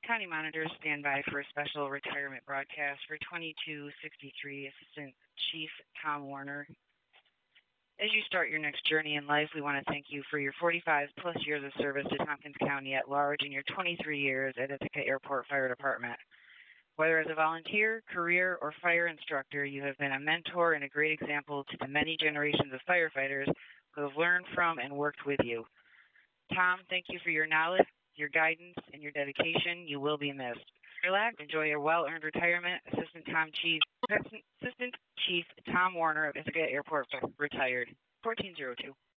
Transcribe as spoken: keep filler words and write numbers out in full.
County monitors stand by for a special retirement broadcast for twenty-two sixty-three Assistant Chief Tom Warner. As you start your next journey in life, we want to thank you for your forty-five plus years of service to Tompkins County at large and your twenty-three years at Ithaca Airport Fire Department. Whether as a volunteer, career, or fire instructor, you have been a mentor and a great example to the many generations of firefighters who have learned from and worked with you. Tom, thank you for your knowledge, your guidance, and your dedication. You will be missed. Relax, enjoy your well-earned retirement. Assistant Tom Chief, Assistant Chief Tom Warner of Ithaca Airport retired. fourteen oh two.